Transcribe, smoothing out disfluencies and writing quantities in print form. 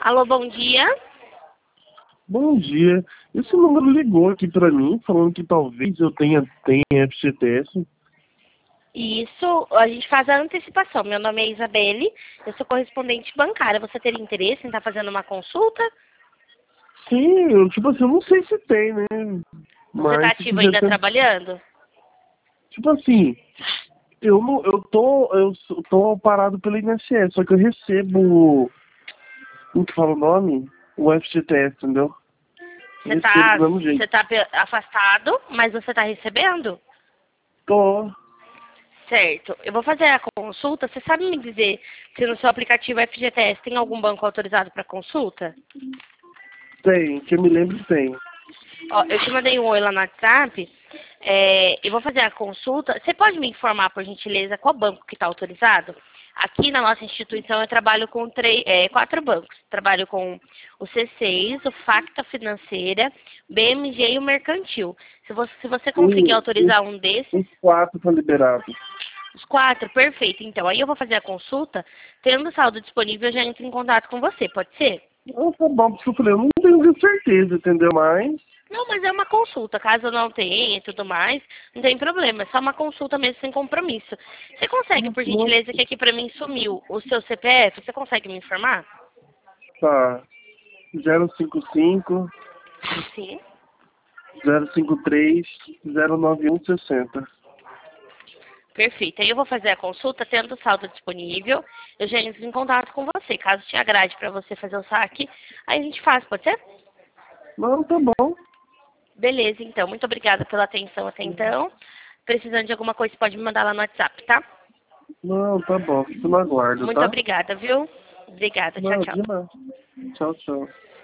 Alô, bom dia. Bom dia. Esse número ligou aqui pra mim, falando que talvez eu tenha FGTS. Isso, a gente faz a antecipação. Meu nome é Isabelle, eu sou correspondente bancária. Você teria interesse em estar fazendo uma consulta? Sim, eu não sei se tem, né? Você está Mas se ativo quiser ainda ter... trabalhando? Tipo assim, eu não, tô parado pelo INSS, só que eu recebo, como que fala o nome? O FGTS, entendeu? Eu Você recebo está do mesmo jeito. você tá afastado, mas você está recebendo? Tô, Certo. Eu vou fazer a consulta. Você sabe me dizer se no seu aplicativo FGTS tem algum banco autorizado para consulta? tem, que eu me lembro tem. Ó, eu te mandei um oi lá no WhatsApp. Eu vou fazer a consulta. Você pode me informar, por gentileza, qual banco que está autorizado? Aqui na nossa instituição eu trabalho com 4 bancos. Trabalho com o C6, o Facta Financeira, BMG e o Mercantil. Se você conseguir autorizar um desses, Os 4 estão liberados. os 4, perfeito. Então, aí eu vou fazer a consulta. Tendo saldo disponível, eu já entro em contato com você, pode ser? Não, tá bom, porque eu falei, eu não tenho certeza, entendeu? Mas, Não, mas é uma consulta. Caso não tenha e tudo mais, não tem problema. É só uma consulta mesmo, sem compromisso. Você consegue, por não, gentileza, que aqui pra mim sumiu o seu CPF? Você consegue me informar? tá. 055 Sim. 053 09160. Perfeito. Aí eu vou fazer a consulta, tendo o saldo disponível. Eu já entro em contato com você. Caso te agrade para você fazer o saque, aí a gente faz, pode ser? Não, tá bom. Beleza, então. Muito obrigada pela atenção até então. Precisando de alguma coisa, pode me mandar lá no WhatsApp, tá? Não, tá bom. Fico no aguardo, Muito tá? obrigada, viu? Obrigada. Tchau, Não, tchau. de nada. Tchau, tchau.